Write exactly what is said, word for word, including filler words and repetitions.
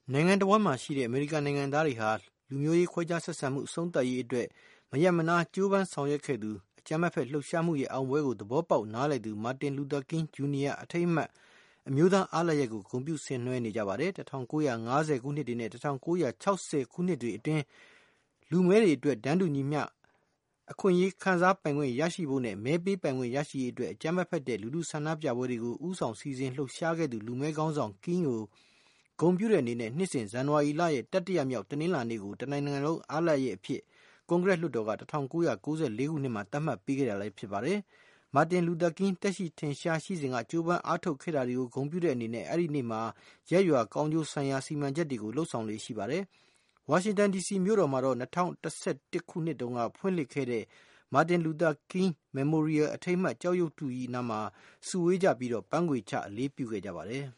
နိုင်ငံတော်မှာရှိတဲ့အမေရိကန်နိုင်ငံသားတွေဟာလူမျိုးရေးခွဲခြားဆက်ဆံမှုအဆုံးသတ်ရေးအတွက်မရက်မနာကြိုးပမ်းဆောင်ရွက်ခဲ့သူအကြမ်းဖက်လှုပ်ရှားမှုရဲ့အောင်ပွဲကိုသဘောပေါက်နားလည်သူမာတင်လူသာကင်းဂျူနီယာအထိမ်းအမှတ်အမျိုးသားအားလပ်ရက်ကိုဂုဏ်ပြုဆင်နွှဲနေကြပါတယ်၁၉၅၀ခုနှစ်တွေနဲ့၁၉၆၀ခုနှစ်တွေအတွင်းလူမည်းတွေအတွက်တန်းတူညီမျှအခွင့်အရေးခံစားပိုင်ခွင့်ရရှိဖို့နဲ့မဲပေးပိုင်ခွင့်ရရှိရေးအတွက်အကြမ်းဖက်တဲ့လူလူဆန္ဒပြပွဲတွေကိုဥဆောင်စီစဉ်လှုပ်ရှားခဲ့သူလူမည်းကောင်းဆောင်ကင်းကိုဂုဏ်ပြုတဲ့အနေနဲ့နှစ်စဉ်ဇန်နဝါရီလရဲ့တတိယမြောက်တနင်္လာနေ့ကိုတနိုင်ငံလုံးအားလပ်ရက်အဖြစ်ကွန်ဂရက်လွှတ်တော်က၁၉၉၄ခုနှစ်မှာသတ်မှတ်ပေးခဲ့တာလည်းဖြစ်ပါတယ်။မာတင်လူသာကင်းတက်ရှိထင်ရှားရှိစဉ်ကကြိုးပမ်းအားထုတ်ခဲ့တာတွေကိုဂုဏ်ပြုတဲ့အနေနဲ့အဲ့ဒီနေ့မှာရက်ရွာကောင်းကျိုးဆိုင်ရာစီမံချက်တွေကိုလှုပ်ဆောင်လေ့ရှိပါတယ်။ဝါရှင်တန်ဒီစီမြို့တော်မှာတော့၂၀၁၁ခုနှစ်တုန်းကဖွင့်လှစ်ခဲ့တဲ့မာတင်လူသာကင်းမက်မိုရီယယ်အထိမ်းအမှတ်ကျောက်ရုပ်တုကြီးနားမှာစုဝေးကြပြီးတော့ပန်းခွေချအလေးပြုခဲ့ကြပါတယ်။